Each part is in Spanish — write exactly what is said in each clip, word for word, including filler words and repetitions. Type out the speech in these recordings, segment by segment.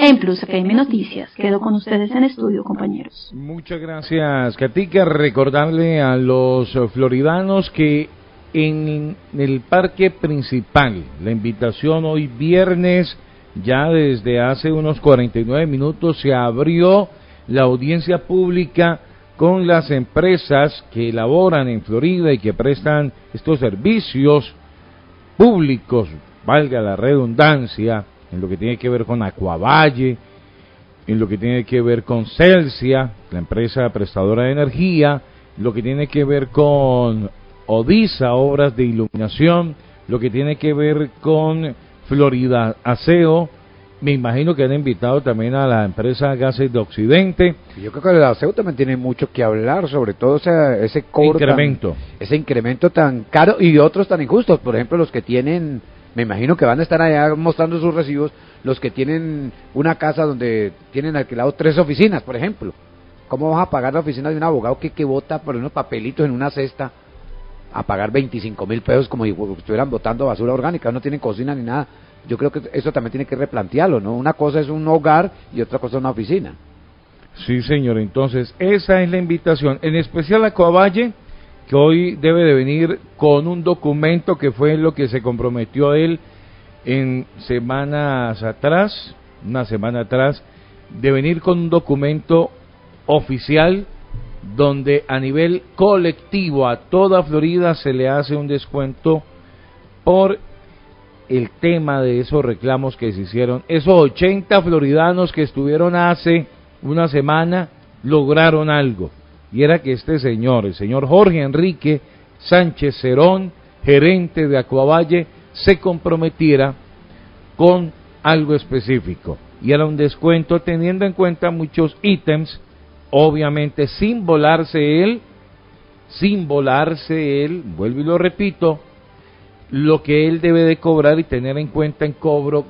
En Plus F M Noticias, quedo con ustedes en estudio, compañeros. Muchas gracias, Katica. Recordarle a los floridanos que en el parque principal, la invitación hoy viernes, ya desde hace unos cuarenta y nueve minutos se abrió la audiencia pública con las empresas que elaboran en Florida y que prestan estos servicios públicos, valga la redundancia, en lo que tiene que ver con Aquavalle, en lo que tiene que ver con Celsia, la empresa prestadora de energía, lo que tiene que ver con Odisa, obras de iluminación, lo que tiene que ver con Florida Aseo. Me imagino que han invitado también a la empresa Gases de Occidente. Yo creo que el aseo también tiene mucho que hablar, sobre todo ese, ese cobro incremento. Tan, ese incremento tan caro y otros tan injustos. Por ejemplo, los que tienen, me imagino que van a estar allá mostrando sus recibos, los que tienen una casa donde tienen alquilado tres oficinas, por ejemplo. ¿Cómo vas a pagar la oficina de un abogado que, que vota por unos papelitos en una cesta a pagar veinticinco mil pesos como si estuvieran botando basura orgánica? No tienen cocina ni nada. Yo creo que eso también tiene que replantearlo, ¿no? Una cosa es un hogar y otra cosa es una oficina. Sí, señor. Entonces, esa es la invitación. En especial a Aquavalle, que hoy debe de venir con un documento que fue lo que se comprometió él en semanas atrás, una semana atrás, de venir con un documento oficial donde a nivel colectivo a toda Florida se le hace un descuento por el tema de esos reclamos que se hicieron. Esos ochenta floridanos que estuvieron hace una semana lograron algo, y era que este señor, el señor Jorge Enrique Sánchez Cerón, gerente de Aquavalle, se comprometiera con algo específico, y era un descuento teniendo en cuenta muchos ítems, obviamente sin volarse él, sin volarse él, vuelvo y lo repito, lo que él debe de cobrar y tener en cuenta en cobro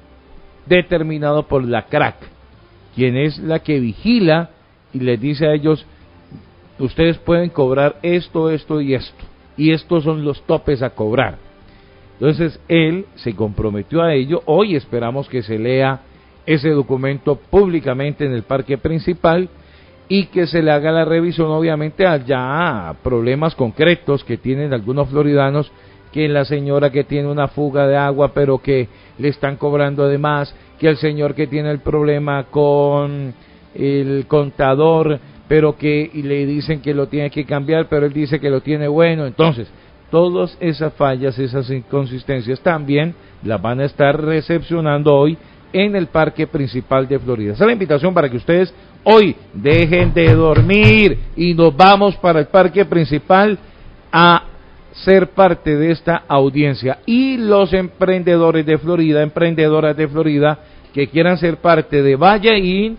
determinado por la C R A C, quien es la que vigila y les dice a ellos, ustedes pueden cobrar esto, esto y esto, y estos son los topes a cobrar. Entonces él se comprometió a ello. Hoy esperamos que se lea ese documento públicamente en el parque principal y que se le haga la revisión, obviamente, allá a problemas concretos que tienen algunos floridanos, que la señora que tiene una fuga de agua pero que le están cobrando de más, que el señor que tiene el problema con el contador pero que y le dicen que lo tiene que cambiar pero él dice que lo tiene bueno. Entonces todas esas fallas, esas inconsistencias también las van a estar recepcionando hoy en el parque principal de Florida. Esa es la invitación para que ustedes hoy dejen de dormir y nos vamos para el parque principal a ser parte de esta audiencia. Y los emprendedores de Florida, emprendedoras de Florida que quieran ser parte de Valle Inn,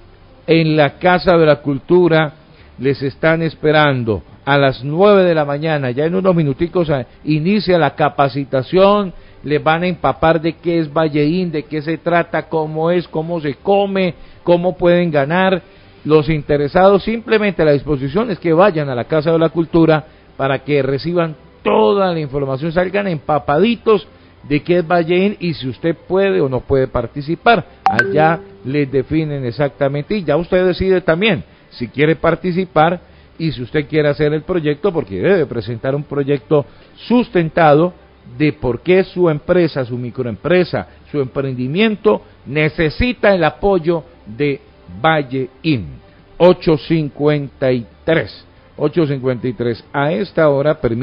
en la Casa de la Cultura les están esperando a las nueve de la mañana. Ya en unos minuticos inicia la capacitación, les van a empapar de qué es Valle Inn, de qué se trata, cómo es, cómo se come, cómo pueden ganar. Los interesados, simplemente la disposición es que vayan a la Casa de la Cultura para que reciban toda la información, salgan empapaditos de qué es Valle Inn y si usted puede o no puede participar. Allá les definen exactamente y ya usted decide también si quiere participar y si usted quiere hacer el proyecto, porque debe presentar un proyecto sustentado de por qué su empresa, su microempresa, su emprendimiento necesita el apoyo de Valle Inn. ocho cincuenta y tres, ocho cincuenta y tres a esta hora permite